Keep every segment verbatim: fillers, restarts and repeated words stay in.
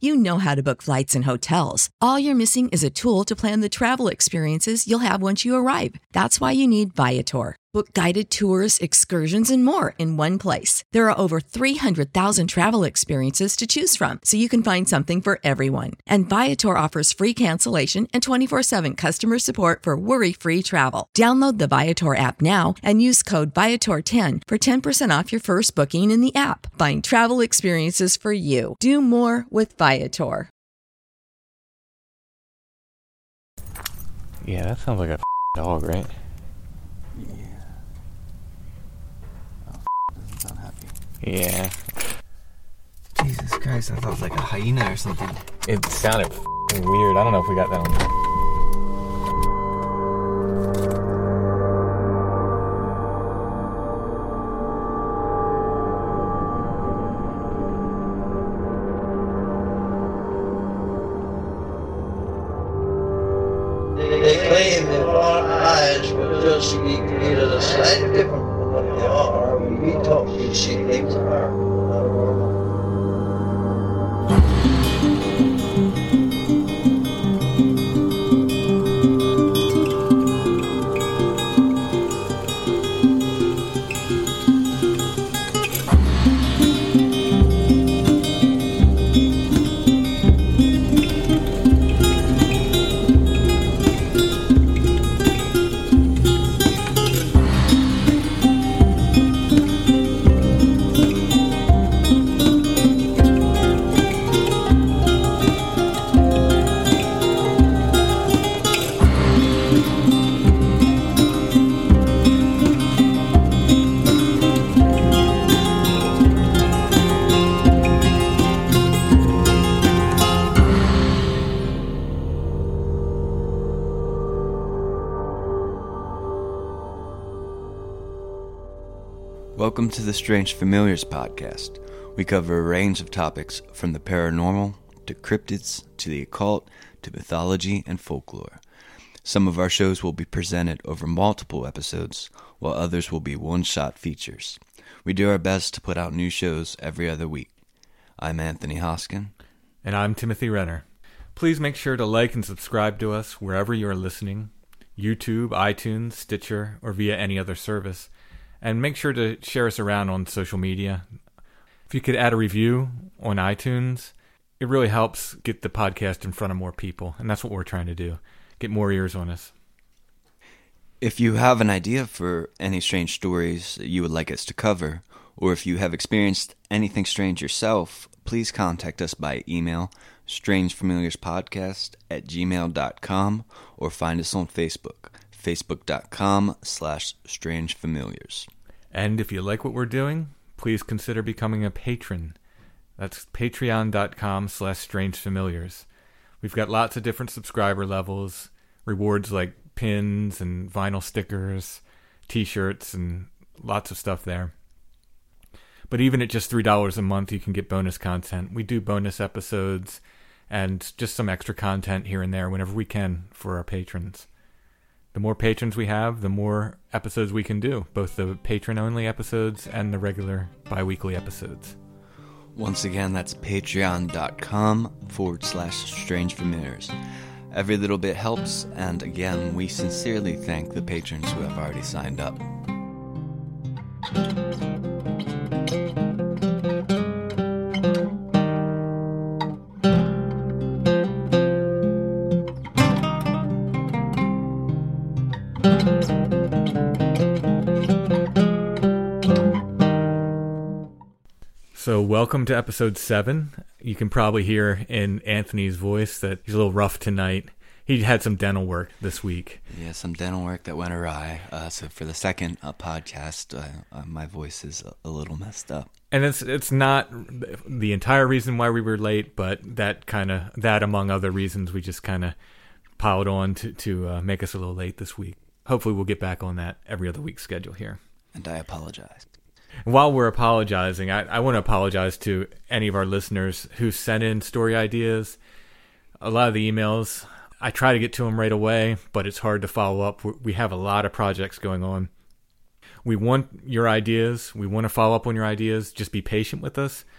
You know how to book flights and hotels. All you're missing is a tool to plan the travel experiences you'll have once you arrive. That's why you need Viator. Book guided tours, excursions, and more in one place. There are over three hundred thousand travel experiences to choose from, so you can find something for everyone. And Viator offers free cancellation and twenty-four seven customer support for worry-free travel. Download the Viator app now and use code Viator ten for ten percent off your first booking in the app. Find travel experiences for you. Do more with Viator. Yeah, that sounds like a dog, right? Yeah. Doesn't sound happy. Yeah. Jesus Christ, I thought it was like a hyena or something. It sounded weird. I don't know if we got that one. They claim that our eyes will just be created a slightly different from what they are. We talk these see things are not normal. Welcome to the Strange Familiars podcast. We cover a range of topics from the paranormal, to cryptids, to the occult, to mythology and folklore. Some of our shows will be presented over multiple episodes, while others will be one-shot features. We do our best to put out new shows every other week. I'm Anthony Hoskin. And I'm Timothy Renner. Please make sure to like and subscribe to us wherever you are listening, YouTube, iTunes, Stitcher, or via any other service. And make sure to share us around on social media. If you could add a review on iTunes, it really helps get the podcast in front of more people. And that's what we're trying to do, get more ears on us. If you have an idea for any strange stories you would like us to cover, or if you have experienced anything strange yourself, please contact us by email, strangefamiliarspodcast at gmail dot com, or find us on Facebook. Facebook.com slash Strange Familiars. And if you like what we're doing, please consider becoming a patron. That's patreon.com slash Strange Familiars. We've got lots of different subscriber levels, rewards like pins and vinyl stickers, t-shirts, and lots of stuff there. But even at just three dollars a month, you can get bonus content. We do bonus episodes and just some extra content here and there whenever we can for our patrons. The more patrons we have, the more episodes we can do, both the patron-only episodes and the regular bi-weekly episodes. Once again, that's patreon.com forward slash Strange Familiars. Every little bit helps, and again, we sincerely thank the patrons who have already signed up. So welcome to episode seven. You can probably hear in Anthony's voice that he's a little rough tonight. He had some dental work this week. Yeah, some dental work that went awry. Uh, so for the second uh, podcast, uh, uh, my voice is a, a little messed up. And it's it's not the entire reason why we were late, but that kind of, that among other reasons, we just kind of piled on to, to uh, make us a little late this week. Hopefully we'll get back on that every other week schedule here. And I apologize. While we're apologizing, I, I want to apologize to any of our listeners who sent in story ideas. A lot of the emails, I try to get to them right away, but it's hard to follow up. We have a lot of projects going on. We want your ideas. We want to follow up on your ideas. Just be patient with us.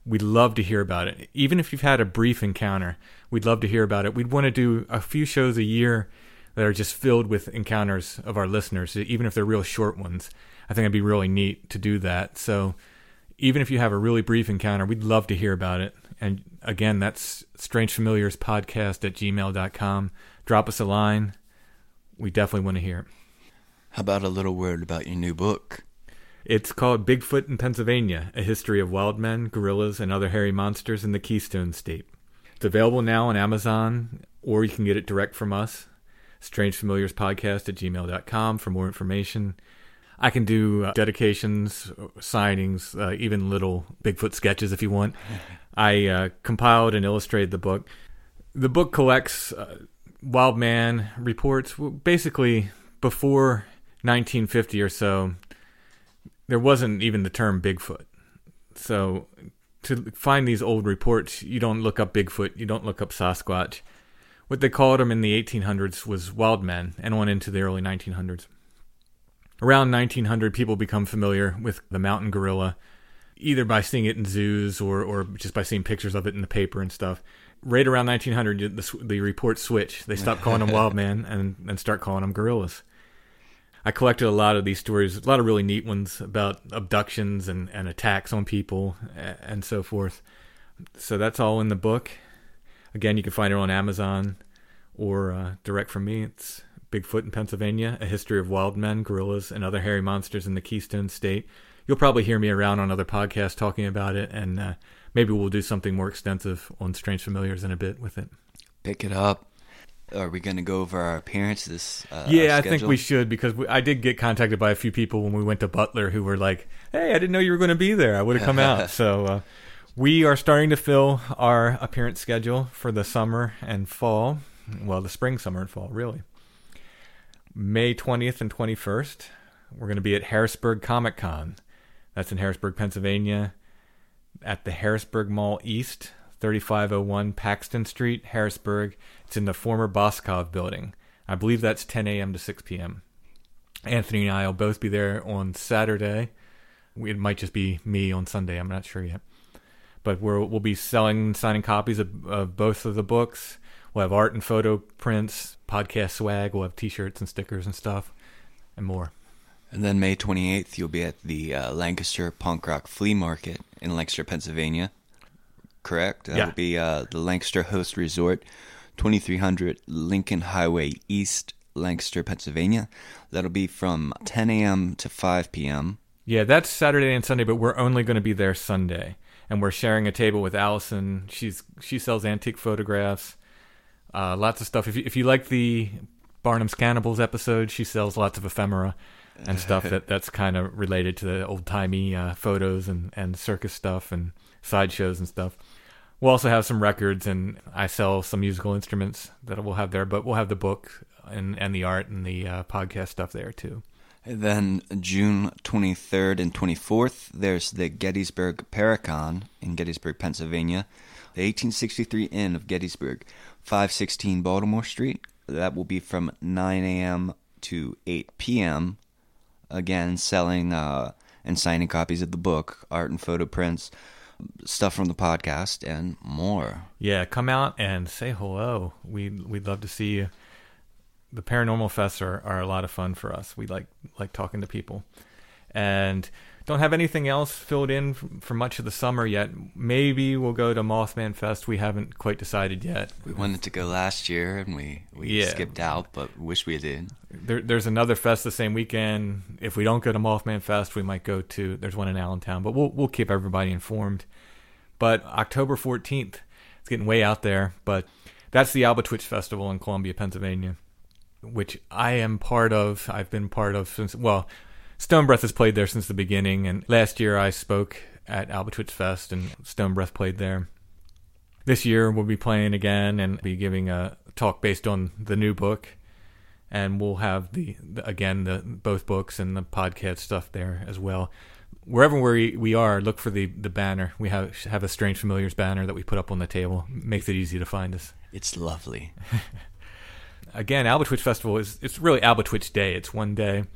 We'd love to hear about it. Even if you've had a brief encounter, we'd love to hear about it. We'd want to do a few shows a year that are just filled with encounters of our listeners, even if they're real short ones. I think it'd be really neat to do that. So even if you have a really brief encounter, we'd love to hear about it. And again, that's strange familiars podcast at gmail dot com. Drop us a line. We definitely want to hear it. How about a little word about your new book? It's called Bigfoot in Pennsylvania, A History of Wild Men, Gorillas, and Other Hairy Monsters in the Keystone State. It's available now on Amazon, or you can get it direct from us, strange familiars podcast at gmail dot com for more information. I can do uh, dedications, signings, uh, even little Bigfoot sketches if you want. I uh, compiled and illustrated the book. The book collects uh, wild man reports. Basically, before nineteen fifty or so, there wasn't even the term Bigfoot. So to find these old reports, you don't look up Bigfoot, you don't look up Sasquatch. What they called them in the eighteen hundreds was wild men, and on into the early nineteen hundreds. Around nineteen hundred, people become familiar with the mountain gorilla, either by seeing it in zoos or, or just by seeing pictures of it in the paper and stuff. Right around nineteen hundred, the, the reports switch. They stop calling them wild men and, and start calling them gorillas. I collected a lot of these stories, a lot of really neat ones about abductions and, and attacks on people and so forth. So that's all in the book. Again, you can find it on Amazon or uh, direct from me. It's Bigfoot in Pennsylvania, A History of Wild Men, Gorillas, and Other Hairy Monsters in the Keystone State. You'll probably hear me around on other podcasts talking about it, and uh, maybe we'll do something more extensive on Strange Familiars in a bit with it. Pick it up. Are we going to go over our appearances? Uh, yeah, I think we should, because we, I did get contacted by a few people when we went to Butler who were like, hey, I didn't know you were going to be there. I would have come out. So uh, we are starting to fill our appearance schedule for the summer and fall. Well, the spring, summer, and fall, really. May twentieth and twenty-first, we're going to be at Harrisburg Comic Con. That's in Harrisburg, Pennsylvania, at the Harrisburg Mall East, thirty-five oh one Paxton Street, Harrisburg. It's in the former Boskov building. I believe that's ten a.m. to six p.m. Anthony and I will both be there on Saturday. It might just be me on Sunday. I'm not sure yet. But we're, we'll be selling, signing copies of, of both of the books. We'll have art and photo prints, podcast swag. We'll have T-shirts and stickers and stuff, and more. And then May twenty-eighth, you'll be at the uh, Lancaster Punk Rock Flea Market in Lancaster, Pennsylvania. Correct? That yeah. will be uh, the Lancaster Host Resort, twenty-three hundred Lincoln Highway East, Lancaster, Pennsylvania. That'll be from ten a.m. to five p.m. Yeah, that's Saturday and Sunday, but we're only going to be there Sunday. And we're sharing a table with Allison. She's She sells antique photographs, uh, lots of stuff. If you, if you like the Barnum's Cannibals episode, she sells lots of ephemera and stuff that, that's kind of related to the old-timey uh, photos and, and circus stuff and sideshows and stuff. We'll also have some records, and I sell some musical instruments that we'll have there, but we'll have the book and, and the art and the uh, podcast stuff there, too. And then June twenty-third and twenty-fourth, there's the Gettysburg Paracon in Gettysburg, Pennsylvania. The eighteen sixty-three Inn of Gettysburg, five sixteen Baltimore Street. That will be from nine a.m. to eight p.m. Again, selling uh, and signing copies of the book, art and photo prints, stuff from the podcast, and more. Yeah, come out and say hello. We we'd love to see you. The Paranormal Fests are, are a lot of fun for us. We like like talking to people, and don't have anything else filled in for, for much of the summer yet. Maybe we'll go to Mothman Fest. We haven't quite decided yet. We wanted to go last year, and we, we yeah. skipped out, but wish we did. There, there's another fest the same weekend. If we don't go to Mothman Fest, we might go to. There's one in Allentown, but we'll we'll keep everybody informed. But October fourteenth, it's getting way out there, but that's the Albatwitch Festival in Columbia, Pennsylvania, which I am part of. I've been part of since, well, Stone Breath has played there since the beginning, and last year I spoke at Albatwitch Fest, and Stone Breath played there. This year we'll be playing again and be giving a talk based on the new book, and we'll have, the, the again, the both books and the podcast stuff there as well. Wherever we we are, look for the, the banner. We have have a Strange Familiars banner that we put up on the table. Makes it easy to find us. It's lovely. Again, Albatwitch Festival is it's really Albatwitch Day. It's one day.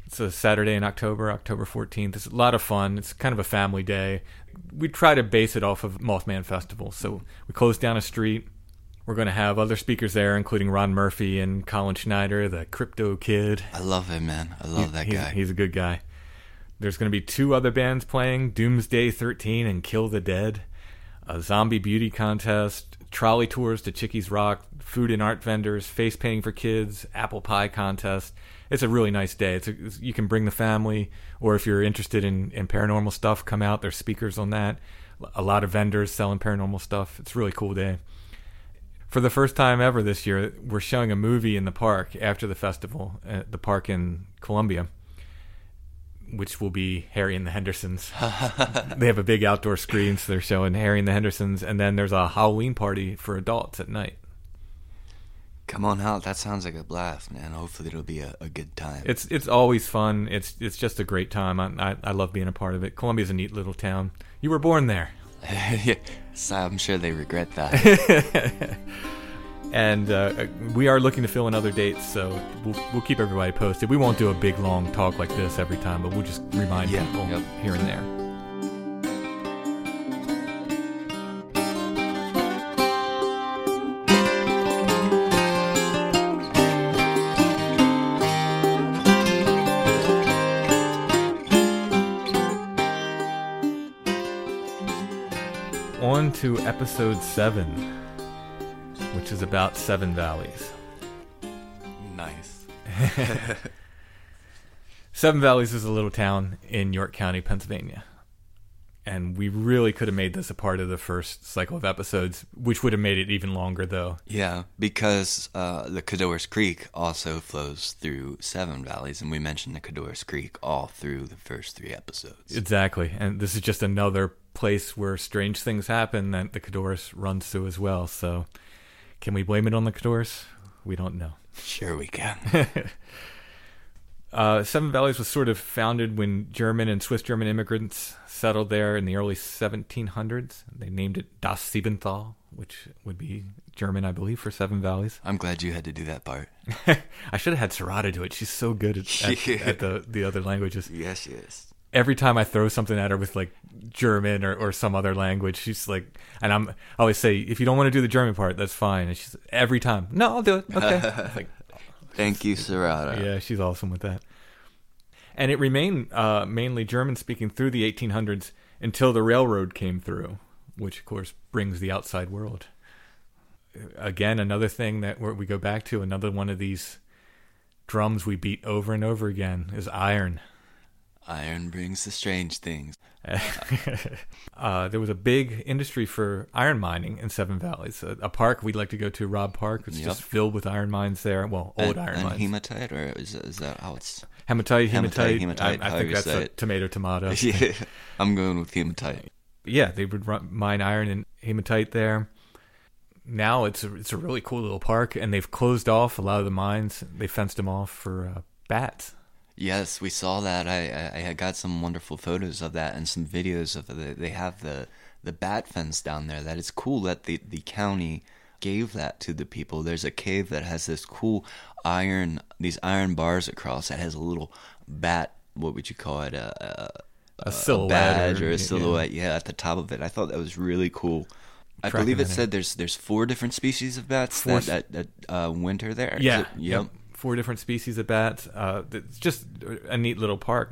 It's a Saturday in October, October fourteenth. It's a lot of fun. It's kind of a family day. We try to base it off of Mothman Festival. So we close down a street. We're going to have other speakers there, including Ron Murphy and Colin Schneider, the Crypto Kid. I love him, man. I love he, that he's, guy. He's a good guy. There's going to be two other bands playing, Doomsday thirteen and Kill the Dead, a zombie beauty contest, trolley tours to Chickies Rock, food and art vendors, face painting for kids, apple pie contest. It's a really nice day. It's, a, it's you can bring the family, or if you're interested in, in paranormal stuff, come out. There's speakers on that. A lot of vendors selling paranormal stuff. It's a really cool day. For the first time ever this year, we're showing a movie in the park after the festival, at the park in Columbia, which will be Harry and the Hendersons. They have a big outdoor screen, so they're showing Harry and the Hendersons, and then there's a Halloween party for adults at night. Come on out. That sounds like a blast, man. Hopefully it'll be a, a good time. It's it's always fun. It's it's just a great time. I, I I love being a part of it. Columbia's a neat little town. You were born there. Yes, I'm sure they regret that. And uh, we are looking to fill in other dates, so we'll, we'll keep everybody posted. We won't do a big, long talk like this every time, but we'll just remind Yeah, people yep. here and there. On to episode seven, which is about Seven Valleys. Nice. Seven Valleys is a little town in York County, Pennsylvania. And we really could have made this a part of the first cycle of episodes, which would have made it even longer, though. Yeah, because uh, the Cadorus Creek also flows through Seven Valleys, and we mentioned the Cadorus Creek all through the first three episodes. Exactly. And this is just another place where strange things happen that the Cadorus runs through as well. So can we blame it on the Cadorus? We don't know. Sure we can. uh, Seven Valleys was sort of founded when German and Swiss German immigrants settled there in the early seventeen hundreds. They named it Das Siebental, which would be German, I believe, for Seven Valleys. I'm glad you had to do that part. I should have had Sarada do it. She's so good at, at, Yeah. at the, the other languages. Yes, yes. Every time I throw something at her with like German or, or some other language, she's like, and I'm I always say, if you don't want to do the German part, that's fine. And she's every time, no, I'll do it. Okay. Like, Thank you, Sarada. yeah, she's awesome with that. And it remained uh, mainly German speaking through the eighteen hundreds until the railroad came through, which of course brings the outside world. Again, another thing that we're, we go back to, another one of these drums we beat over and over again is iron. Iron brings the strange things. uh, there was a big industry for iron mining in Seven Valleys. A, a park we'd like to go to, Robb Park. It's Yep. just filled with iron mines there. Well, old and, iron and mines. hematite, or is, is that how it's... Hematite, hematite. Hematite, hematite, I, I however think you that's say a it. tomato, tomato. Yeah, I'm going with hematite. Yeah, they would run, mine iron and hematite there. Now it's a, it's a really cool little park, and they've closed off a lot of the mines. They fenced them off for uh, bats. Yes, we saw that. I, I I had got some wonderful photos of that and some videos of it. They have the the bat fence down there. That is cool that the, the county gave that to the people. There's a cave that has this cool iron, these iron bars across that has a little bat, what would you call it, a, a, A silhouette badge or- or a yeah. silhouette, yeah, at the top of it. I thought that was really cool. I Tracking believe it that in. said there's there's four different species of bats Four that, that, that uh, winter there. Is Yeah, it? yep. Yep. Four different species of bats. Uh, it's just a neat little park.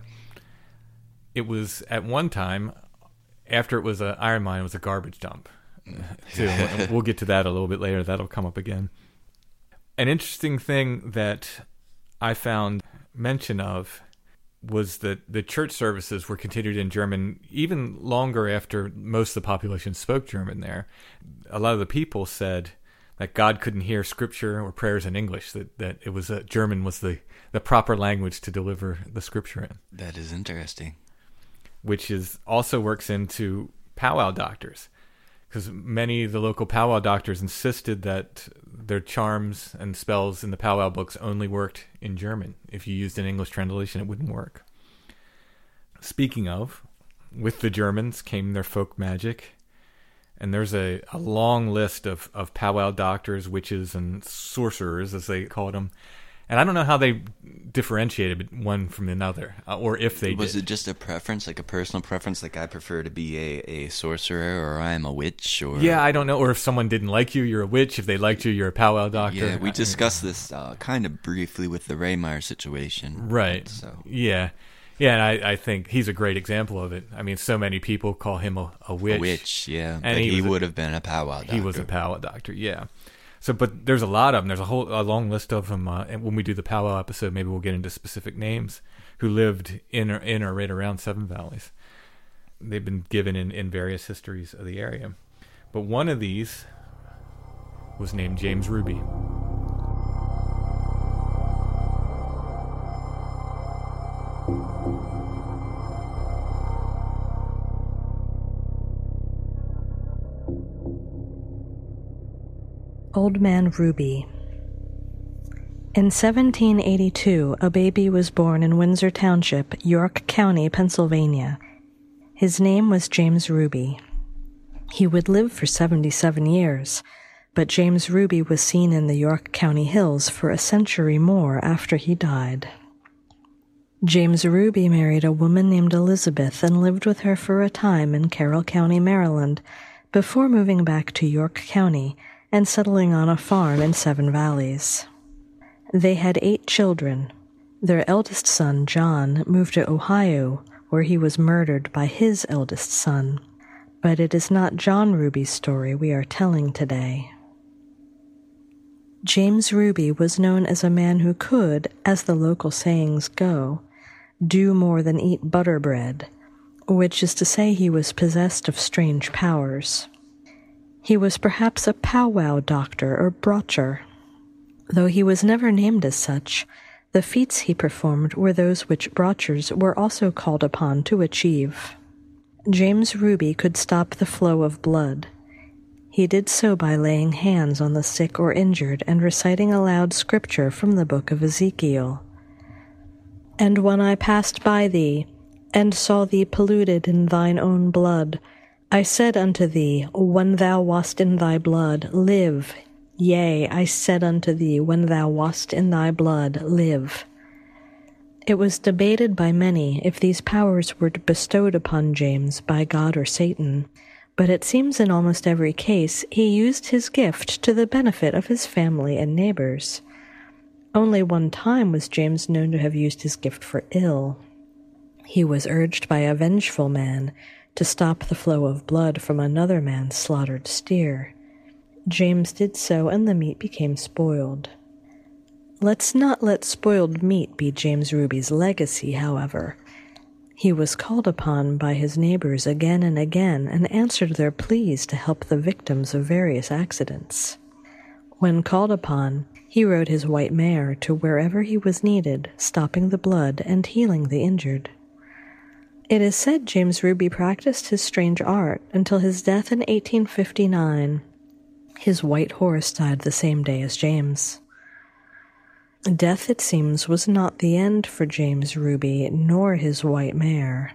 It was at one time, after it was an iron mine, it was a garbage dump. Too. We'll get to that a little bit later. That'll come up again. An interesting thing that I found mention of was that the church services were continued in German even longer after most of the population spoke German there. A lot of the people said that God couldn't hear scripture or prayers in English, that, that it was uh, German was the, the proper language to deliver the scripture in, That is interesting. which is also works into powwow doctors, because many of the local powwow doctors insisted that their charms and spells in the powwow books only worked in German. If you used an English translation, it wouldn't work. Speaking of, with the Germans came their folk magic. And there's a, a long list of, of powwow doctors, witches, and sorcerers, as they called them, And I don't know how they differentiated one from another, uh, or if they Was did. it just a preference, like a personal preference, like I prefer to be a, a sorcerer, or I am a witch, or... Yeah, I don't know. Or if someone didn't like you, you're a witch. If they liked you, you're a powwow doctor. Yeah, we discussed this uh, kind of briefly with the Raymire situation. Right. So Yeah. Yeah, and I, I think he's a great example of it. I mean, so many people call him a, a witch. A witch, yeah. And but he he, was a- would have been a powwow doctor. He was a powwow doctor, yeah. So, but there's a lot of them. There's a whole a long list of them. Uh, and when we do the powwow episode, maybe we'll get into specific names who lived in or, in or right around Seven Valleys. They've been given in, in various histories of the area. But one of these was named James Ruby. Old Man Ruby. In seventeen eighty-two, a baby was born in Windsor Township, York County, Pennsylvania. His name was James Ruby. He would live for seventy-seven years, but James Ruby was seen in the York County hills for a century more after he died. James Ruby married a woman named Elizabeth and lived with her for a time in Carroll County, Maryland, before moving back to York County and settling on a farm in Seven Valleys. They had eight children. Their eldest son, John, moved to Ohio, where he was murdered by his eldest son. But it is not John Ruby's story we are telling today. James Ruby was known as a man who could, as the local sayings go, do more than eat butter bread, which is to say he was possessed of strange powers. He was perhaps a powwow doctor or brocher. Though he was never named as such, the feats he performed were those which brochers were also called upon to achieve. James Ruby could stop the flow of blood. He did so by laying hands on the sick or injured and reciting aloud scripture from the book of Ezekiel. And when I passed by thee, and saw thee polluted in thine own blood, I said unto thee, when thou wast in thy blood, live. Yea, I said unto thee, when thou wast in thy blood, live. It was debated by many if these powers were bestowed upon James by God or Satan, but it seems in almost every case he used his gift to the benefit of his family and neighbors. Only one time was James known to have used his gift for ill. He was urged by a vengeful man to stop the flow of blood from another man's slaughtered steer. James did so, and the meat became spoiled. Let's not let spoiled meat be James Ruby's legacy, however. He was called upon by his neighbors again and again and answered their pleas to help the victims of various accidents. When called upon, he rode his white mare to wherever he was needed, stopping the blood and healing the injured. It is said James Ruby practiced his strange art until his death in eighteen fifty-nine. His white horse died the same day as James. Death, it seems, was not the end for James Ruby, nor his white mare.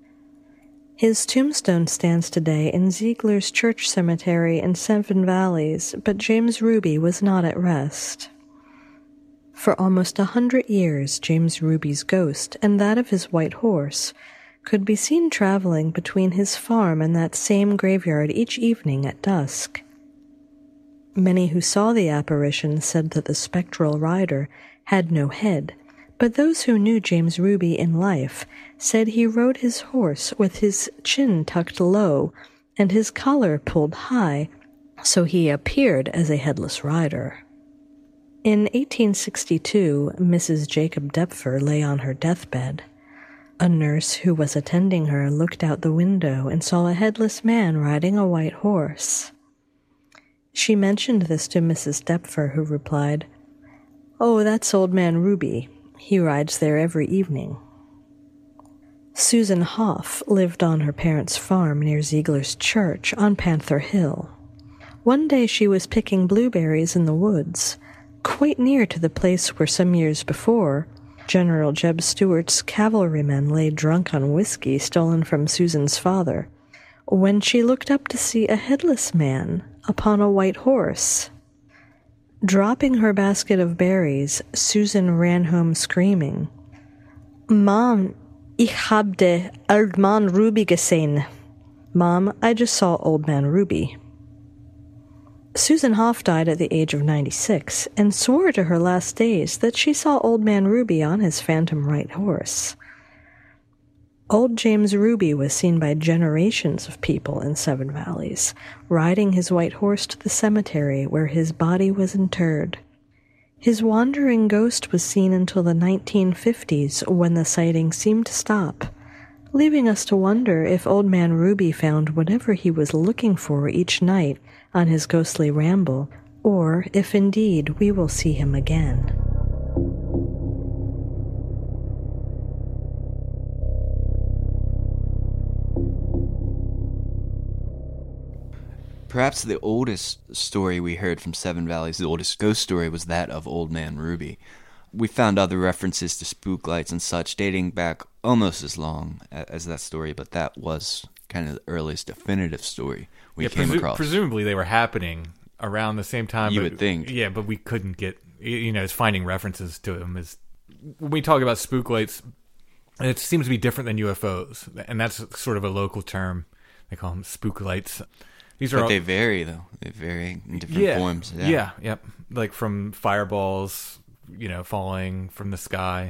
His tombstone stands today in Ziegler's Church Cemetery in Seven Valleys, but James Ruby was not at rest. For almost a hundred years, James Ruby's ghost and that of his white horse could be seen traveling between his farm and that same graveyard each evening at dusk. Many who saw the apparition said that the spectral rider had no head, but those who knew James Ruby in life said he rode his horse with his chin tucked low and his collar pulled high, so he appeared as a headless rider. In eighteen sixty-two, Missus Jacob Deptford lay on her deathbed. A nurse who was attending her looked out the window and saw a headless man riding a white horse. She mentioned this to Missus Deptford, who replied, "Oh, that's old man Ruby. He rides there every evening." Susan Hoff lived on her parents' farm near Ziegler's Church on Panther Hill. One day she was picking blueberries in the woods, quite near to the place where some years before General Jeb Stuart's cavalrymen lay drunk on whiskey stolen from Susan's father, when she looked up to see a headless man upon a white horse. Dropping her basket of berries, Susan ran home screaming, "Mom, ich hab de Old Man Ruby gesehen." Mom, I just saw Old Man Ruby. Susan Hoff died at the age of ninety-six and swore to her last days that she saw Old Man Ruby on his phantom white horse. Old James Ruby was seen by generations of people in Seven Valleys, riding his white horse to the cemetery where his body was interred. His wandering ghost was seen until the nineteen fifties, when the sighting seemed to stop, leaving us to wonder if Old Man Ruby found whatever he was looking for each night on his ghostly ramble, or if indeed we will see him again. Perhaps the oldest story we heard from Seven Valleys, the oldest ghost story, was that of Old Man Ruby. We found other references to spook lights and such dating back almost as long as that story, but that was kind of the earliest definitive story we yeah, came presu- across. Presumably they were happening around the same time. You but, would think. Yeah, but we couldn't get, you know, it's finding references to them. Is, when we talk about spook lights, it seems to be different than U F Os, and that's sort of a local term. They call them spook lights. These are but all, they vary, though. They vary in different yeah, forms. Yeah. yeah, yep. Like from fireballs, you know, falling from the sky.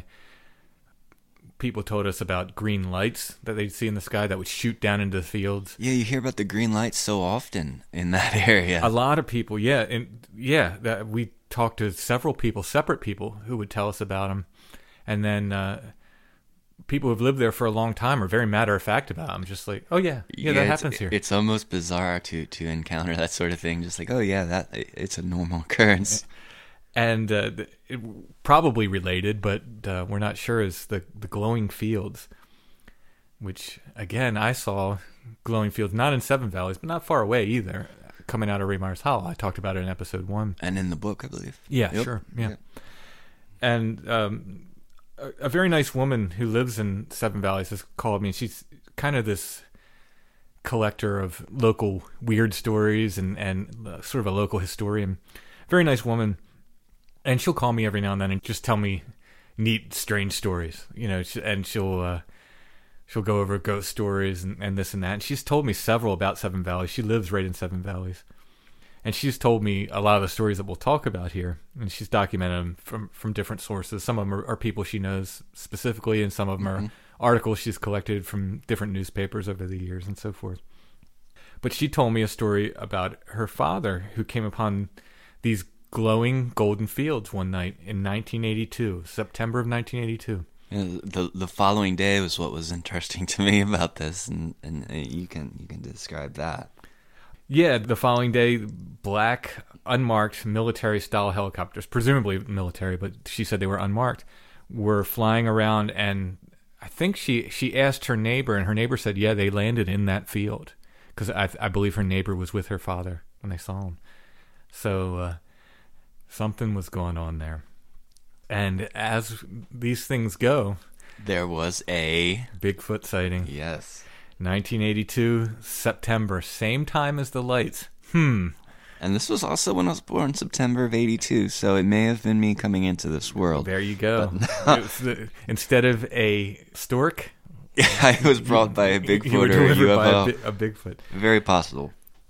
People told us about green lights that they'd see in the sky that would shoot down into the fields. Yeah, you hear about the green lights so often in that area. A lot of people, yeah. And yeah, that we talked to several people, separate people, who would tell us about them. And then uh, people who've lived there for a long time are very matter-of-fact about them. Just like, oh, yeah, yeah, yeah that happens here. It's almost bizarre to, to encounter that sort of thing. Just like, oh, yeah, that it's a normal occurrence. And uh, it, probably related, but uh, we're not sure, is the, the glowing fields, which, again, I saw glowing fields, not in Seven Valleys, but not far away either, coming out of Raymars Hollow. I talked about it in episode one. And in the book, I believe. Yeah, yep. sure, yeah. Yep. And um, a, a very nice woman who lives in Seven Valleys has called me. She's kind of this collector of local weird stories and, and uh, sort of a local historian. Very nice woman. And she'll call me every now and then and just tell me neat, strange stories, you know. And she'll uh, she'll go over ghost stories and, and this and that. And she's told me several about Seven Valleys. She lives right in Seven Valleys, and she's told me a lot of the stories that we'll talk about here. And she's documented them from, from different sources. Some of them are, are people she knows specifically, and some of them mm-hmm. are articles she's collected from different newspapers over the years and so forth. But she told me a story about her father who came upon these glowing golden fields one night in nineteen eighty-two, September of nineteen eighty-two. Yeah, the the following day was what was interesting to me about this, and, and you can you can describe that. Yeah, the following day, black, unmarked military-style helicopters, presumably military, but she said they were unmarked, were flying around, and I think she, she asked her neighbor, and her neighbor said, yeah, they landed in that field, because I, I believe her neighbor was with her father when they saw him. So, uh, something was going on there. And as these things go, there was a Bigfoot sighting. Yes. nineteen eighty-two, September, same time as the lights. Hmm. And this was also when I was born, September of eighty-two, so it may have been me coming into this world. There you go. It was the, instead of a stork, I was brought by a Bigfoot or a U F O. By a, a Bigfoot. Very possible.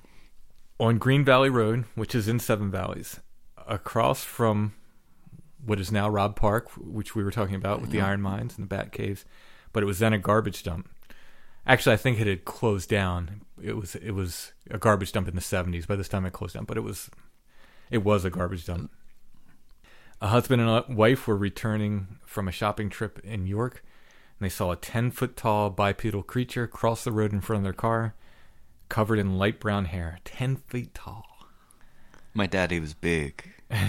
On Green Valley Road, which is in Seven Valleys, across from what is now Robb Park, which we were talking about with the iron mines and the bat caves, but it was then a garbage dump. Actually, I think it had closed down. It was it was a garbage dump in the seventies. By this time, it closed down, but it was it was a garbage dump. A husband and a wife were returning from a shopping trip in York, and they saw a ten-foot-tall bipedal creature cross the road in front of their car, covered in light brown hair, ten feet tall. My daddy was big.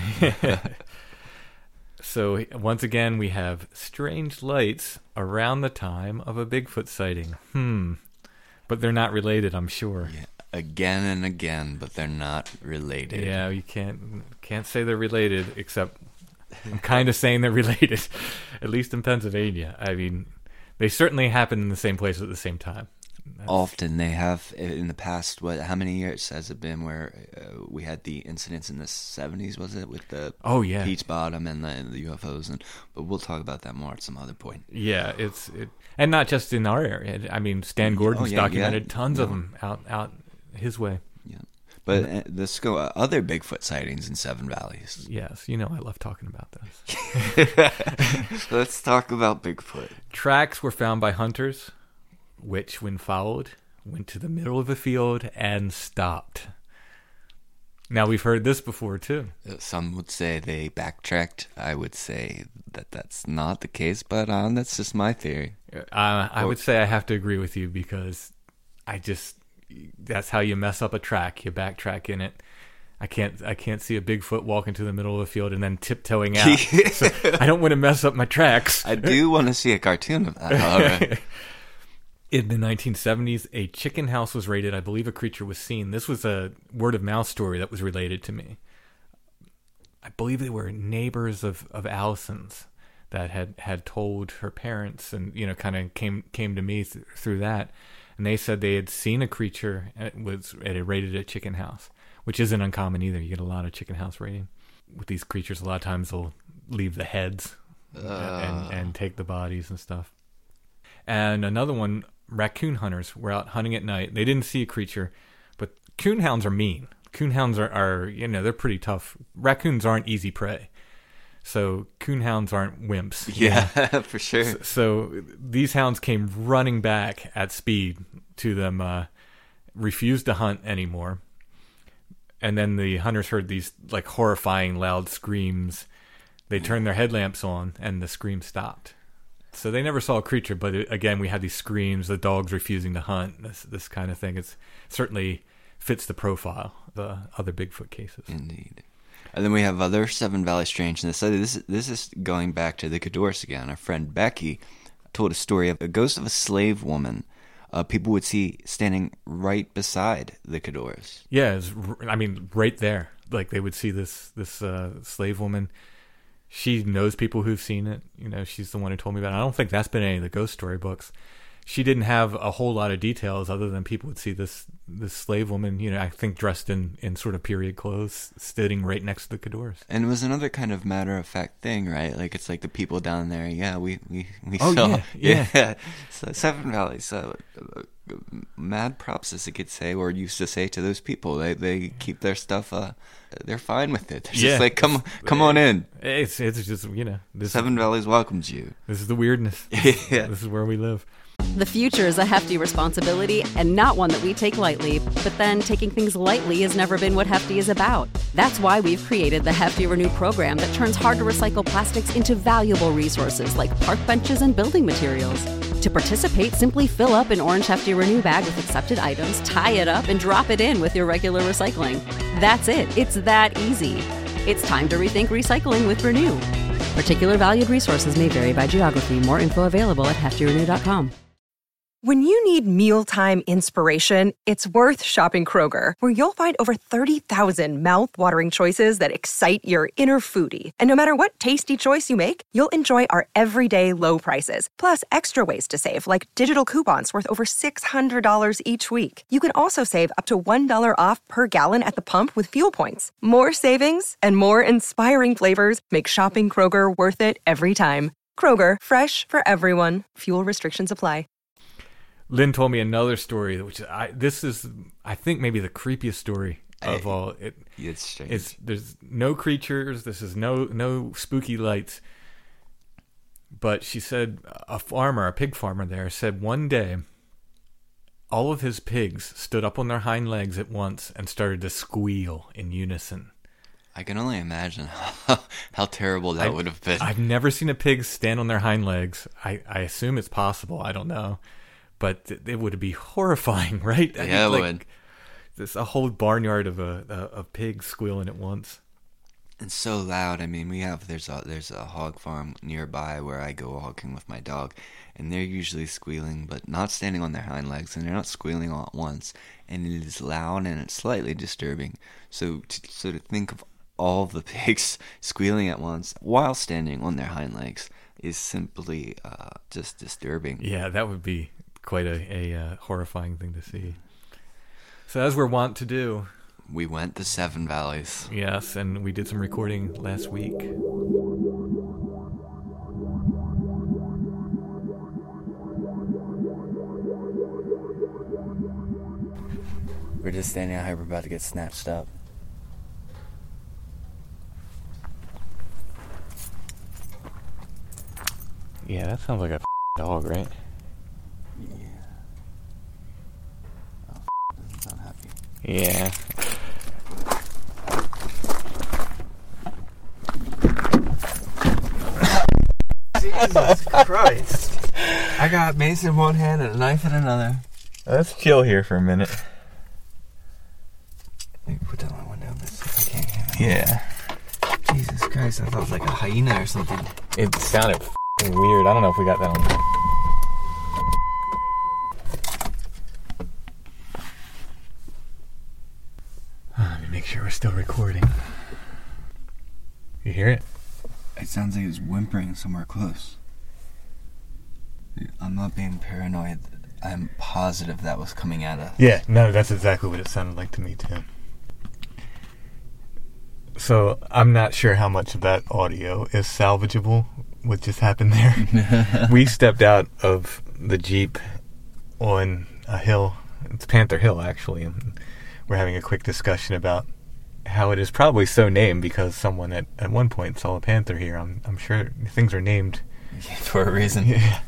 So once again, we have strange lights around the time of a Bigfoot sighting. Hmm. But they're not related, I'm sure. Yeah, again and again, but they're not related. Yeah, you can't can't say they're related, except I'm kind of saying they're related, at least in Pennsylvania. I mean, they certainly happen in the same place at the same time. That's, Often they have in the past. What? How many years has it been where uh, we had the incidents in the seventies? Was it with the oh yeah, Peach Bottom and the, and the U F Os? And but we'll talk about that more at some other point. Yeah, it's it, and not just in our area. I mean, Stan Gordon's oh, yeah, documented yeah. tons no. of them out out his way. Yeah, but uh, let's go uh, other Bigfoot sightings in Seven Valleys. Yes, you know I love talking about this. Let's talk about Bigfoot. Tracks were found by hunters, which, when followed, went to the middle of a field and stopped. Now, we've heard this before, too. Some would say they backtracked. I would say that that's not the case, but um, that's just my theory. Uh, I would say I have to agree with you because I just, that's how you mess up a track. You backtrack in it. I can't I can't see a Bigfoot walk into the middle of a field and then tiptoeing out. So I don't want to mess up my tracks. I do want to see a cartoon of that, however. In the nineteen seventies, a chicken house was raided. I believe a creature was seen. This was a word-of-mouth story that was related to me. I believe they were neighbors of, of Allison's that had, had told her parents and, you know, kind of came came to me th- through that. And they said they had seen a creature and it was it had raided a chicken house, which isn't uncommon either. You get a lot of chicken house raiding. With these creatures, a lot of times they'll leave the heads uh. and, and take the bodies and stuff. And another one, raccoon hunters were out hunting at night. They didn't see a creature, but coonhounds are mean. Coonhounds are, are, you know, they're pretty tough. Raccoons aren't easy prey. So coonhounds aren't wimps. Yeah, for sure. So, so these hounds came running back at speed to them, uh, refused to hunt anymore. And then the hunters heard these like horrifying loud screams. They turned their headlamps on and the scream stopped. So they never saw a creature, but it, again, we had these screams, the dogs refusing to hunt, this this kind of thing. It certainly fits the profile of the other Bigfoot cases. Indeed. And then we have other Seven Valley strangeness. So this, this is going back to the Cadores again. Our friend Becky told a story of a ghost of a slave woman uh, people would see standing right beside the Cadores. Yeah, it was, I mean, right there. Like they would see this, this uh, slave woman. She knows people who've seen it. You know, she's the one who told me about it. I don't think that's been any of the ghost story books. She didn't have a whole lot of details other than people would see this this slave woman, you know, I think dressed in, in sort of period clothes, sitting right next to the Cadores. And it was another kind of matter-of-fact thing, right? Like, it's like the people down there, yeah, we, we, we oh, saw. Yeah, yeah. yeah. So Seven Valley, so uh, mad props, as it could say, or used to say to those people. They they keep their stuff, uh, they're fine with it. They're just yeah. like, come come on in. It's, it's just, you know. This Seven is, Valleys welcomes you. This is the weirdness. yeah. This is where we live. The future is a hefty responsibility and not one that we take lightly. But then taking things lightly has never been what Hefty is about. That's why we've created the Hefty Renew program that turns hard-to-recycle plastics into valuable resources like park benches and building materials. To participate, simply fill up an orange Hefty Renew bag with accepted items, tie it up, and drop it in with your regular recycling. That's it. It's that easy. It's time to rethink recycling with Renew. Particular valued resources may vary by geography. More info available at hefty renew dot com. When you need mealtime inspiration, it's worth shopping Kroger, where you'll find over thirty thousand mouth-watering choices that excite your inner foodie. And no matter what tasty choice you make, you'll enjoy our everyday low prices, plus extra ways to save, like digital coupons worth over six hundred dollars each week. You can also save up to one dollar off per gallon at the pump with fuel points. More savings and more inspiring flavors make shopping Kroger worth it every time. Kroger, fresh for everyone. Fuel restrictions apply. Lynn told me another story, which I this is I think maybe the creepiest story of I, all. It, it's strange. It's there's no creatures. This is no no spooky lights. But she said a farmer, a pig farmer there, said one day all of his pigs stood up on their hind legs at once and started to squeal in unison. I can only imagine how, how terrible that I, would have been. I've never seen a pig stand on their hind legs. I, I assume it's possible. I don't know. But it would be horrifying, right? Yeah, I mean, it like, would. There's a whole barnyard of a, a, a pig squealing at once. It's so loud. I mean, we have there's a there's a hog farm nearby where I go hogging with my dog, and they're usually squealing, but not standing on their hind legs, and they're not squealing all at once. And it is loud and it's slightly disturbing. So to, so to think of all the pigs squealing at once while standing on their hind legs is simply uh, just disturbing. Yeah, that would be quite a, a uh, horrifying thing to see. So as we're wont to do, we went to Seven Valleys. Yes, and we did some recording last week. We're just standing out here. We're about to get snatched up. Yeah, that sounds like a dog, right? Yeah. Oh, doesn't sound happy. Yeah. Jesus Christ. I got mace in one hand and a knife in another. Let's chill here for a minute. Let me put down my window. Let's see if I can't hear that. Yeah. Jesus Christ, I thought it was like a hyena or something. It sounded f***ing weird. I don't know if we got that on. Let me make sure we're still recording. You hear it? It sounds like it's whimpering somewhere close. I'm not being paranoid. I'm positive that was coming at us. Yeah, no, that's exactly what it sounded like to me, too. So, I'm not sure how much of that audio is salvageable, what just happened there. We stepped out of the Jeep on a hill. It's Panther Hill, actually, and we're having a quick discussion about how it is probably so named because someone at, at one point saw a panther here. I'm I'm sure things are named for a reason. Yeah.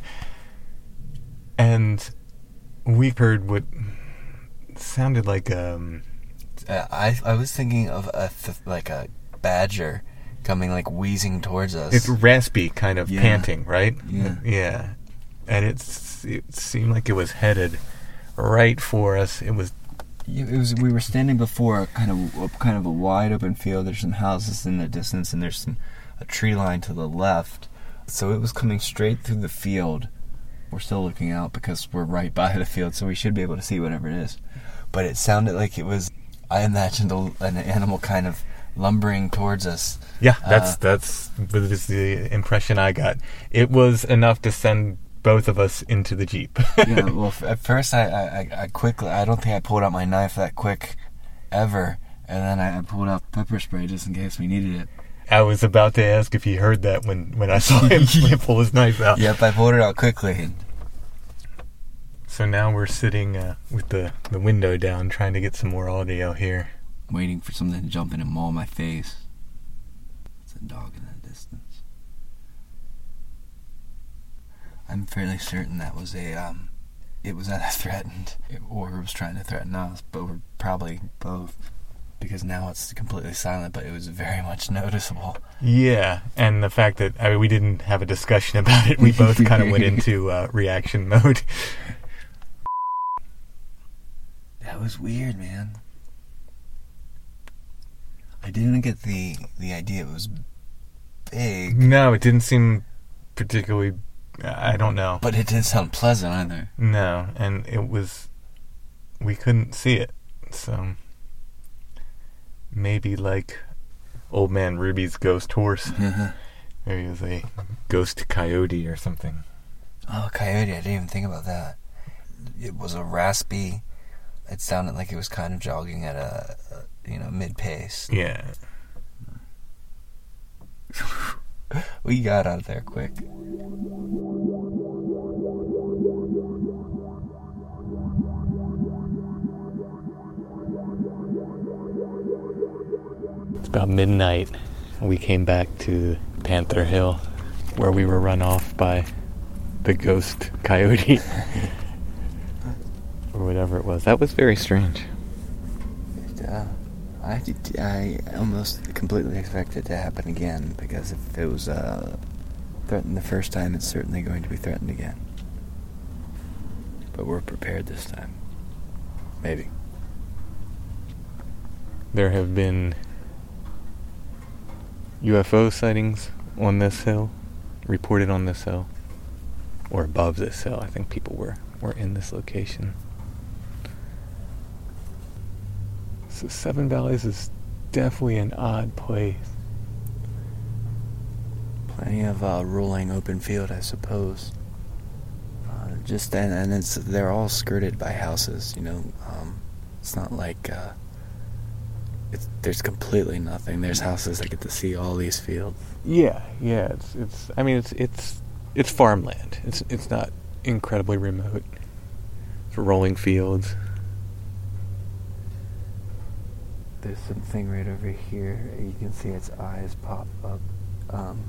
And we heard what sounded like um uh, I I was thinking of a th- like a badger coming like wheezing towards us. It's raspy kind of yeah. panting, right? Yeah. Yeah. And it's it seemed like it was headed right for us. It was It was. We were standing before a kind of kind of a wide open field. There's some houses in the distance, and there's some a tree line to the left. So it was coming straight through the field. We're still looking out because we're right by the field, so we should be able to see whatever it is. But it sounded like it was. I imagined a, an animal kind of lumbering towards us. Yeah, that's uh, that's was the impression I got. It was enough to send both of us into the Jeep. Yeah, well, f- at first I, I, I quickly, I don't think I pulled out my knife that quick, ever, and then I, I pulled out pepper spray just in case we needed it. I was about to ask if he heard that when, when I saw him pull his knife out. Yep, I pulled it out quickly. So now we're sitting uh, with the, the window down trying to get some more audio here. Waiting for something to jump in and maul my face. It's a dog in the distance. I'm fairly certain that was a, um, it was either threatened or it was trying to threaten us, but we're probably both, because now it's completely silent, but it was very much noticeable. Yeah, and the fact that, I mean, we didn't have a discussion about it, we both kind of went into uh, reaction mode. That was weird, man. I didn't get the, the idea it was big. No, it didn't seem particularly... I don't know. But it didn't sound pleasant either. No, and it was... We couldn't see it, so... Maybe like Old Man Ruby's ghost horse. Maybe it was a ghost coyote or something. Oh, coyote, I didn't even think about that. It was a raspy... It sounded like it was kind of jogging at a, a you know, mid-pace. Yeah. We got out of there quick. It's about midnight. We came back to Panther Hill, where we were run off by the ghost coyote. Or whatever it was. That was very strange. It, uh, I, I almost completely expect it to happen again, because if it was uh, threatened the first time, it's certainly going to be threatened again. But we're prepared this time. Maybe. There have been U F O sightings on this hill, reported on this hill, or above this hill. I think people were, were in this location. So Seven Valleys is definitely an odd place. Plenty of uh, rolling open field, I suppose. Uh, just and, and it's they're all skirted by houses. You know, um, it's not like uh, it's there's completely nothing. There's houses that get to see all these fields. Yeah, yeah. It's it's. I mean, it's it's it's farmland. It's it's not incredibly remote. It's rolling fields. There's something right over here. You can see its eyes pop up um,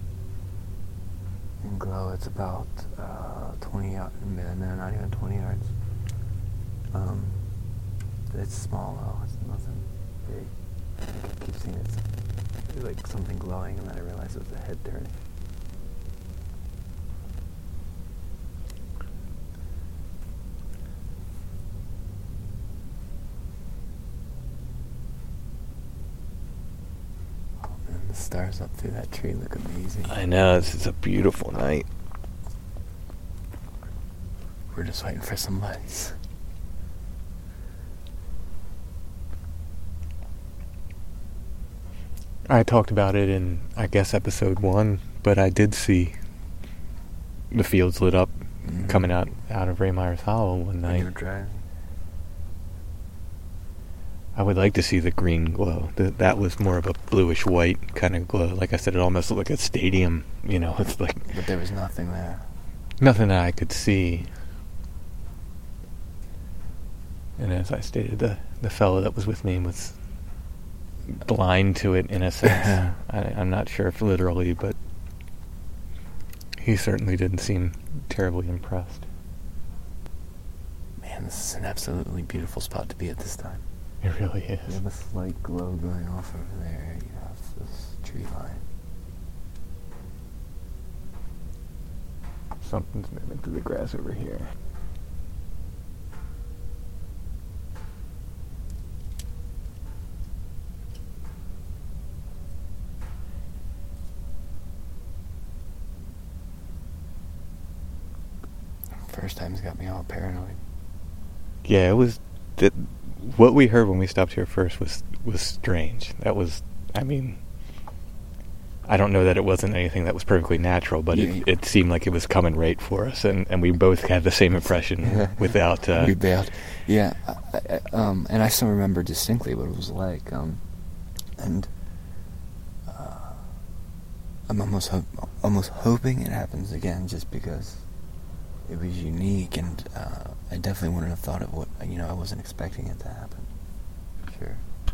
and glow. It's about uh, twenty yards. No, not even twenty yards. Um, it's small though. It's nothing big. I keep seeing it's like something glowing, and then I realize it was a head turning. The stars up through that tree look amazing. I know, it's, it's a beautiful night. We're just waiting for some lights. I talked about it in, I guess, episode one, but I did see the fields lit up mm-hmm. coming out, out of Ray Myers Hollow one night. When you were driving. I would like to see the green glow. The, that was more of a bluish white kind of glow. Like I said, it almost looked like a stadium. You know, it's like. But there was nothing there. Nothing that I could see. And as I stated, the the fellow that was with me was blind to it in a sense. I, I'm not sure if literally, but he certainly didn't seem terribly impressed. Man, this is an absolutely beautiful spot to be at this time. It really is. You have a slight glow going off over there. You have this tree line. Something's moving through the grass over here. First time's got me all paranoid. Yeah, it was. That, what we heard when we stopped here first was was strange. That was, I mean, I don't know that it wasn't anything that was perfectly natural, but yeah, it, it seemed like it was coming right for us, and, and we both had the same impression yeah. without... Uh, we bailed. Yeah, I, I, um, and I still remember distinctly what it was like, um, and uh, I'm almost ho- almost hoping it happens again, just because it was unique, and uh, I definitely wouldn't have thought of what, you know, I wasn't expecting it to happen. Sure.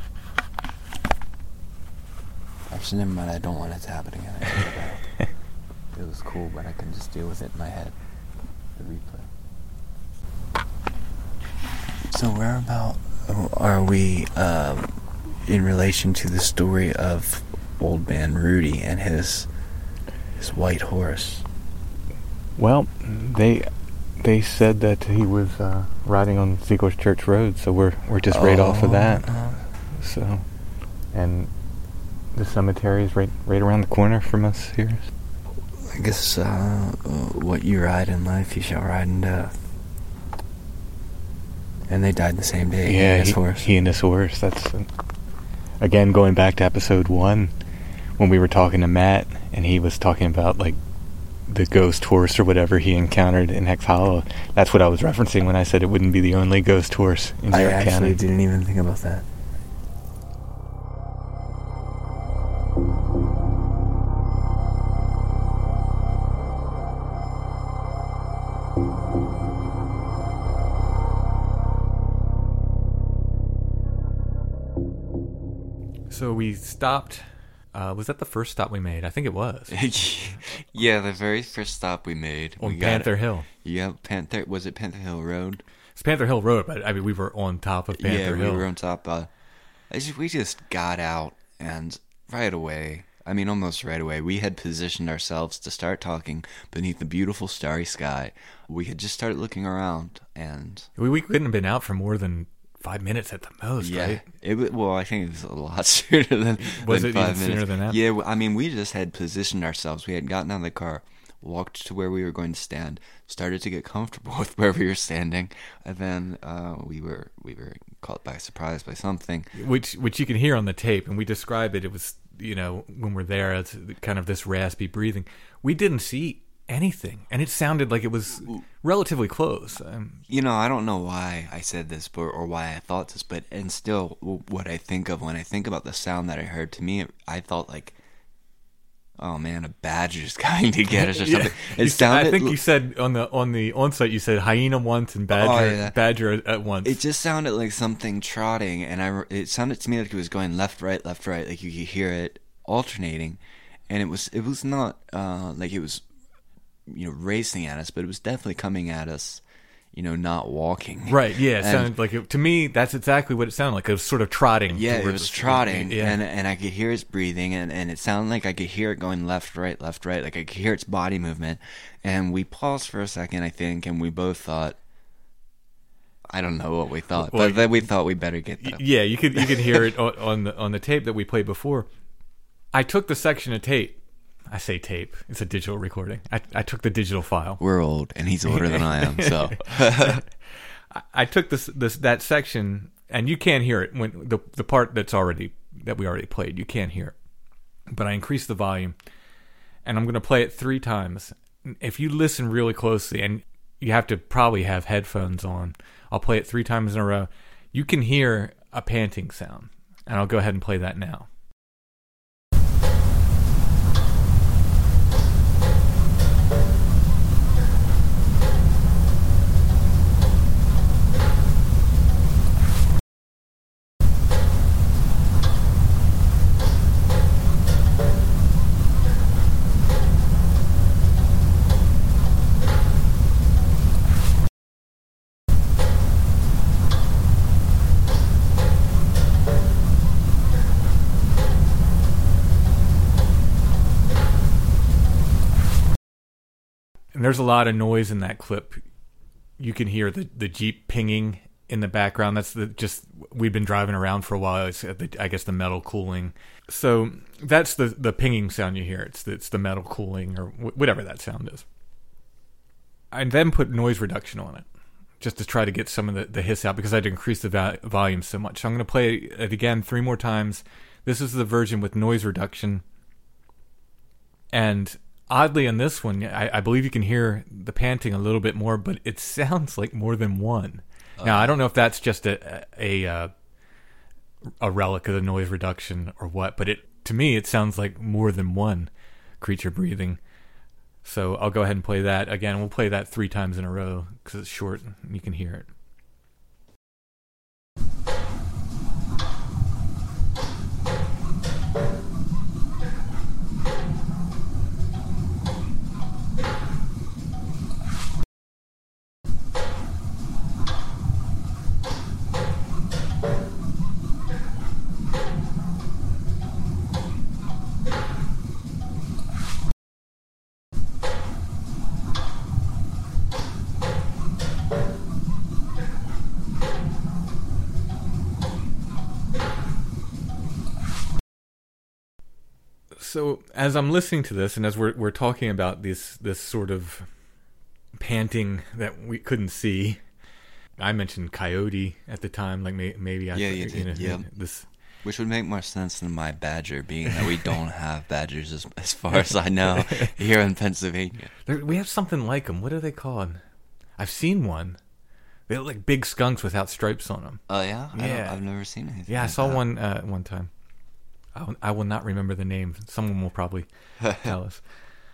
Actually, never mind, I don't want it to happen again. I think about it. It was cool, but I can just deal with it in my head. The replay. So where about are we um, in relation to the story of Old Man Rudy and his his white horse? Well, they they said that he was uh, riding on Ziegler's Church Road, so we're we're just right oh, off of that. Uh, so, and the cemetery is right right around the corner from us here. I guess uh, what you ride in life, you shall ride in death. And they died the same day. Yeah, he and his he, horse. He and his horse. That's uh, again going back to episode one when we were talking to Matt, and he was talking about like the ghost horse or whatever he encountered in Hex Hollow. That's what I was referencing when I said it wouldn't be the only ghost horse in New I York actually County. didn't even think about that. So we stopped. Uh, was that the first stop we made? I think it was. Yeah, the very first stop we made. On we Panther Hill. Yeah, Panther. Was it Panther Hill Road? It's Panther Hill Road, but I mean, we were on top of Panther yeah, Hill. Yeah, we were on top. Uh, I just, we just got out, and right away, I mean, almost right away, we had positioned ourselves to start talking beneath the beautiful starry sky. We had just started looking around, and... We, we couldn't have been out for more than five minutes at the most, yeah, right? It, well, I think it was a lot sooner than, was than it five even minutes. sooner than that? Yeah, I mean, we just had positioned ourselves. We had gotten out of the car, walked to where we were going to stand, started to get comfortable with where we were standing, and then uh, we were we were caught by surprise by something. Which which you can hear on the tape, and we describe it. It was, you know, when we're there, it's kind of this raspy breathing. We didn't see anything, and it sounded like it was relatively close. Um, You know, I don't know why I said this or, or why I thought this, but and still, what I think of when I think about the sound that I heard, to me, I thought like, oh man, a badger's coming to get us or something. Yeah. It sounded. I think you said on the on the on-site you said hyena once and badger Oh, yeah. badger at once. It just sounded like something trotting, and I it sounded to me like it was going left, right, left, right, like you could hear it alternating, and it was it was not uh, like it was, you know, racing at us, but it was definitely coming at us, you know, not walking. Right, yeah, it And- sounded like it, to me that's exactly what it sounded like. It was sort of trotting. Yeah, it towards was us. trotting, Yeah. and and I could hear its breathing, and, and it sounded like I could hear it going left, right, left, right, like I could hear its body movement. And we paused for a second, I think, and we both thought, I don't know what we thought, Well, but then we thought we better get Y- that. Yeah, you could you could hear it on, on the on the tape that we played before. I took the section of tape. I say tape. It's a digital recording. I I took the digital file. We're old, and he's older than I am, so. I, I took this this that section, and you can't hear it when the the part that's already that we already played. You can't hear it, but I increased the volume, and I'm going to play it three times. If you listen really closely, and you have to probably have headphones on, I'll play it three times in a row. You can hear a panting sound, and I'll go ahead and play that now. And there's a lot of noise in that clip. You can hear the, the Jeep pinging in the background. That's the just we've been driving around for a while. It's the, I guess the metal cooling. So that's the, the pinging sound you hear. It's the, it's the metal cooling or wh- whatever that sound is. I then put noise reduction on it just to try to get some of the, the hiss out because I'd increased the va- volume so much. So I'm going to play it again three more times. This is the version with noise reduction. And oddly, on this one, I, I believe you can hear the panting a little bit more, but it sounds like more than one. Uh, now, I don't know if that's just a a, a a relic of the noise reduction or what, but it to me it sounds like more than one creature breathing. So I'll go ahead and play that again. We'll play that three times in a row because it's short and you can hear it. So as I'm listening to this, and as we're we're talking about this this sort of panting that we couldn't see, I mentioned coyote at the time, like may, maybe I Yeah, you you did, know, yeah. this Which would make more sense than my badger, being that we don't have badgers as, as far as I know here in Pennsylvania. there, we have something like them. What are they called? I've seen one. They look like big skunks without stripes on them. Oh yeah, I Yeah. don't, I've never seen anything. Yeah, I like saw that. one uh, one time. I will, I will not remember the name. Someone will probably tell us.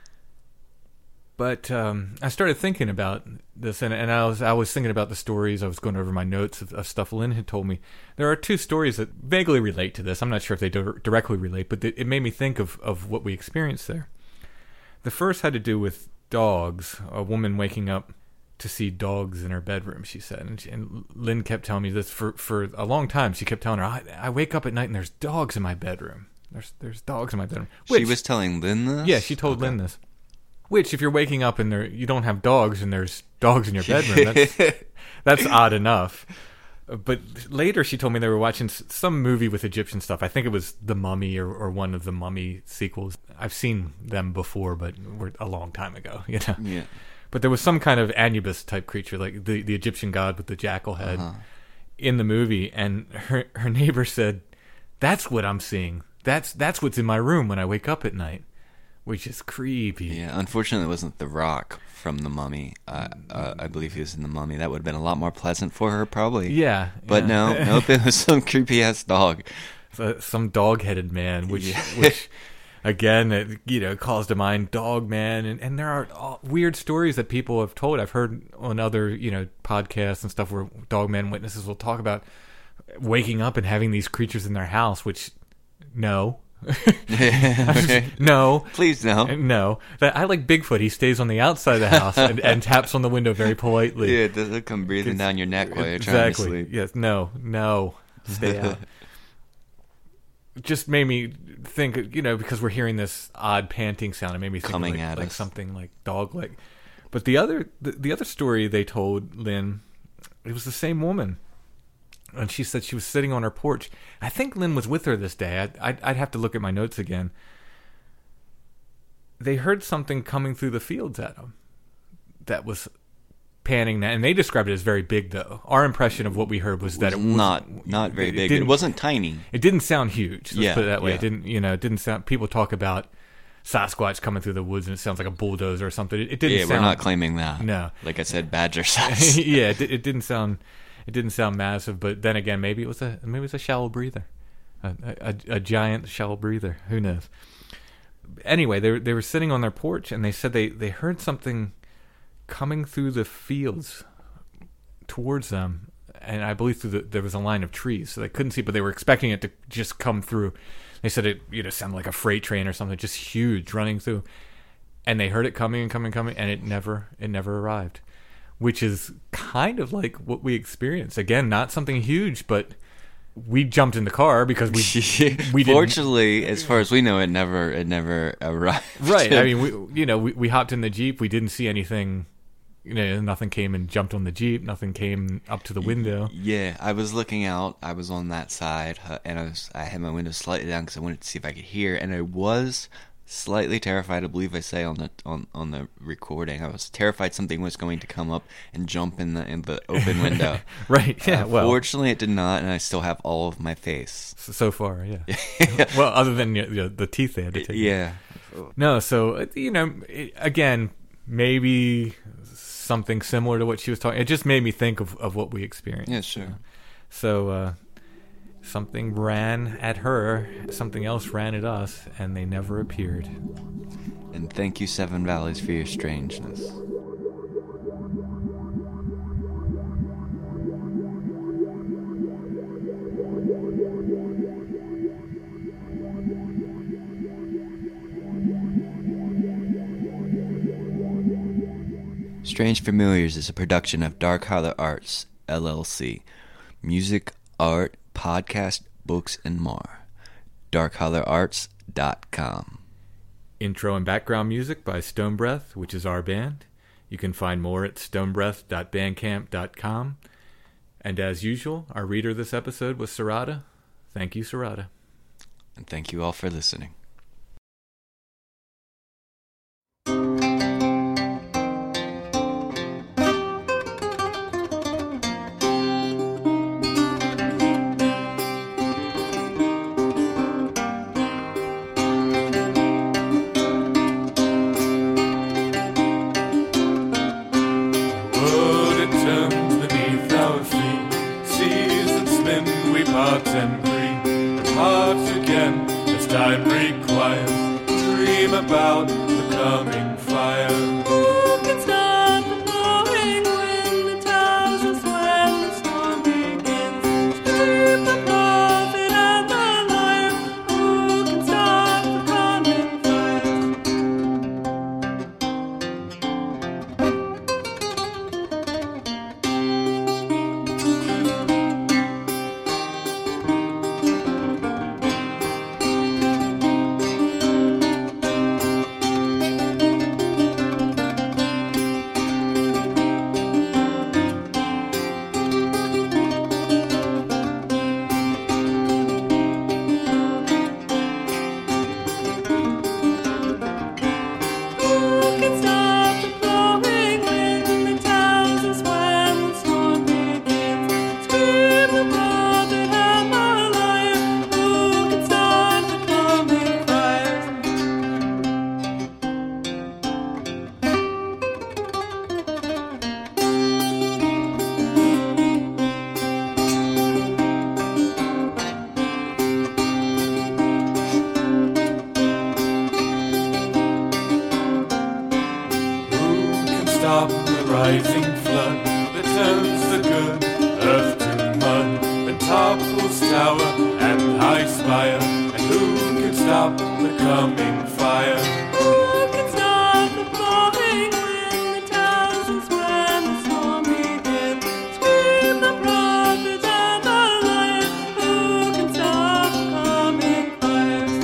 But um, I started thinking about this, and, and I was I was thinking about the stories. I was going over my notes of, of stuff Lynn had told me. There are two stories that vaguely relate to this. I'm not sure if they do, directly relate, but it made me think of, of what we experienced there. The first had to do with dogs. A woman waking up to see dogs in her bedroom, she said. And, she, and Lynn kept telling me this for, for a long time. She kept telling her, I, I wake up at night and there's dogs in my bedroom. There's there's dogs in my bedroom. Which, she was telling Lynn this? Yeah, she told Okay. Lynn this. Which, if you're waking up and there you don't have dogs and there's dogs in your bedroom, that's, that's odd enough. But later she told me they were watching s- some movie with Egyptian stuff. I think it was The Mummy or, or one of the Mummy sequels. I've seen them before, but we're a long time ago, you know. Yeah. But there was some kind of Anubis type creature, like the, the Egyptian god with the jackal head, Uh-huh. in the movie. And her her neighbor said, "That's what I'm seeing. That's that's what's in my room when I wake up at night." which is creepy. Yeah, unfortunately, it wasn't The Rock from The Mummy. Uh, uh, I believe he was in The Mummy. That would have been a lot more pleasant for her, probably. Yeah. But yeah. no, nope, it was some creepy-ass dog. So, some dog-headed man, which, Yeah. which again, it, you know, calls to mind Dog Man. And, and there are all weird stories that people have told. I've heard on other, you know, podcasts and stuff where Dog Man witnesses will talk about waking up and having these creatures in their house, which, no. no. Please no. No. That, I like Bigfoot. He stays on the outside of the house and, and taps on the window very politely. Yeah, it doesn't come breathing down your neck while you're exactly. trying to sleep. Yes. No. No. Stay out. Just made me think, you know, because we're hearing this odd panting sound, it made me think Coming like, at like us. something like dog-like. But the other, the, the other story they told Lynn, it was the same woman. And she said she was sitting on her porch. I think Lynn was with her this day. I'd, I'd, I'd have to look at my notes again. They heard something coming through the fields at them that was panning, and they described it as very big, though. Our impression of what we heard was that it was not not very it big. didn't- It wasn't tiny. It didn't sound huge. Let's Yeah, put it that way. yeah. It didn't, you know, it didn't sound. People talk about Sasquatch coming through the woods, and it sounds like a bulldozer or something. It, it didn't. Yeah, sound, we're not claiming that. No. Like I said, badger size. yeah, it, it didn't sound. It didn't sound massive, but then again, maybe it was a maybe it was a shallow breather, a, a, a giant shallow breather. Who knows? Anyway, they were, they were sitting on their porch, and they said they, they heard something coming through the fields towards them, and I believe through the, there was a line of trees, so they couldn't see, but they were expecting it to just come through. They said it, you know, sounded like a freight train or something, just huge, running through, and they heard it coming and coming, coming, and it never, it never arrived, which is kind of like what we experienced. Again, not something huge, but we jumped in the car because we we didn't. Fortunately, as far as we know, it never it never arrived. Right. I mean, we you know we, we hopped in the Jeep. We didn't see anything. You know, nothing came and jumped on the Jeep. Nothing came up to the window. Yeah, I was looking out. I was on that side, uh, and I was I had my window slightly down because I wanted to see if I could hear. And I was slightly terrified. I believe I say on the on, on the recording, I was terrified something was going to come up and jump in the in the open window. Right. Yeah. Uh, well, fortunately, it did not, and I still have all of my face. so, so far, yeah. Well, other than you know, the teeth they had to take. Yeah. No. So you know, it, again, maybe something similar to what she was talking. It just made me think of, of what we experienced. Yeah. Sure. So uh, something ran at her, something else ran at us, and they never appeared. And thank you, Seven Valleys, for your strangeness. Strange Familiars is a production of Dark Holler Arts, L L C. Music, art, podcast, books, and more. dark holler arts dot com. Intro and background music by Stone Breath, which is our band. You can find more at stone breath dot bandcamp dot com. And as usual, our reader this episode was Sarada. Thank you, Sarada. And thank you all for listening. And dream apart again as time requires. Dream about the coming fire. Who can stop the blowing wind, the thousands when the storm begins? Scream the prophet and the liar. Who can stop the coming fire? stop the rising flood that turns the good earth to mud, that topples tower and high spire? And who can stop the coming fire? Who can stop the blowing wind, the towers will spread, the storm begins? Scream the prophets and the liars. Who can stop the coming fires?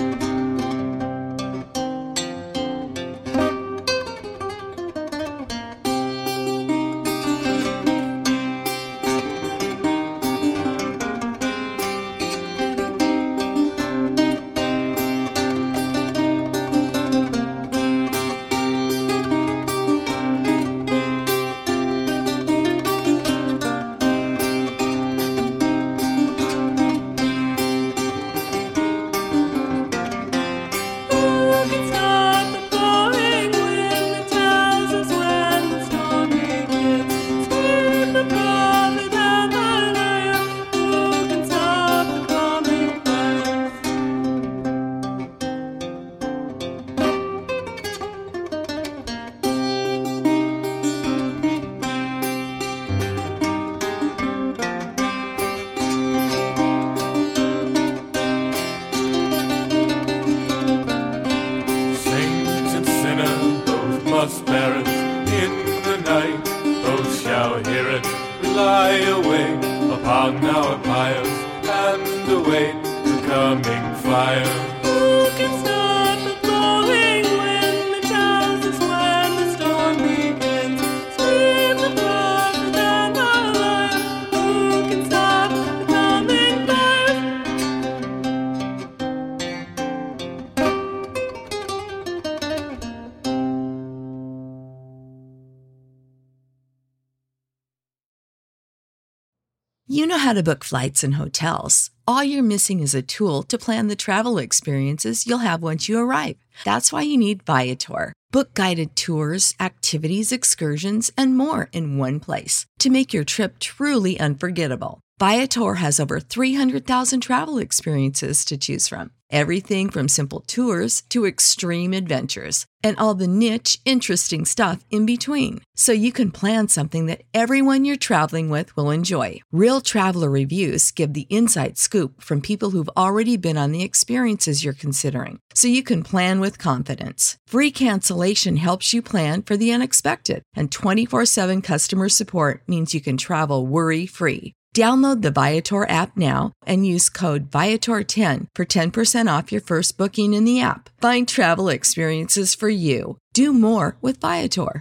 You know how to book flights and hotels. All you're missing is a tool to plan the travel experiences you'll have once you arrive. That's why you need Viator. Book guided tours, activities, excursions, and more in one place to make your trip truly unforgettable. Viator has over three hundred thousand travel experiences to choose from. Everything from simple tours to extreme adventures and all the niche, interesting stuff in between. So you can plan something that everyone you're traveling with will enjoy. Real traveler reviews give the inside scoop from people who've already been on the experiences you're considering. So you can plan with confidence. Free cancellation helps you plan for the unexpected. And twenty-four seven customer support means you can travel worry-free. Download the Viator app now and use code Viator ten for ten percent off your first booking in the app. Find travel experiences for you. Do more with Viator.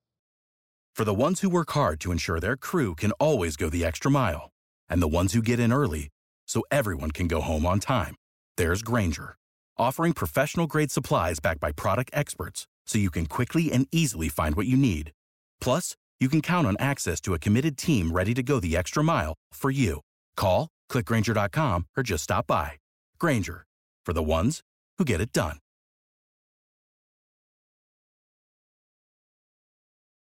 For the ones who work hard to ensure their crew can always go the extra mile, and the ones who get in early so everyone can go home on time, there's Grainger, offering professional-grade supplies backed by product experts so you can quickly and easily find what you need. Plus, you can count on access to a committed team ready to go the extra mile for you. Call, click Grainger dot com, or just stop by. Grainger, for the ones who get it done.